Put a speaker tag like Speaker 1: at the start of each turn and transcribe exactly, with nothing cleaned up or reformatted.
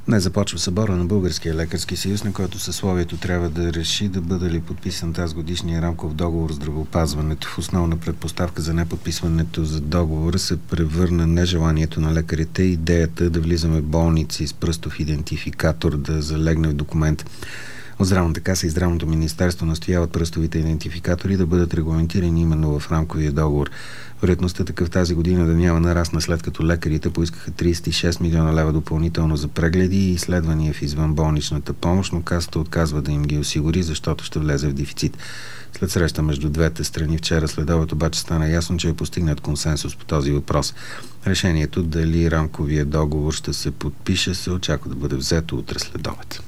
Speaker 1: Днес започва събора на Българския лекарски съюз, на който съсловието трябва да реши да бъде ли подписан тази годишния рамков договор с здравеопазването. В основна предпоставка за неподписването за договора се превърна нежеланието на лекарите и идеята да влизаме в болници с пръстов идентификатор да залегне в документ. От Здравната каса и Здравното министерство настояват пръстовите идентификатори да бъдат регламентирани именно в рамковия договор. Вероятността такъв тази година да няма нарасна, след като лекарите поискаха тридесет и шест милиона лева допълнително за прегледи и изследвания в извънболничната помощ, но касата отказва да им ги осигури, защото ще влезе в дефицит. След среща между двете страни вчера следобед обаче стана ясно, че е постигнат консенсус по този въпрос. Решението дали рамковия договор ще се подпише се очаква да бъде взето утре следобед.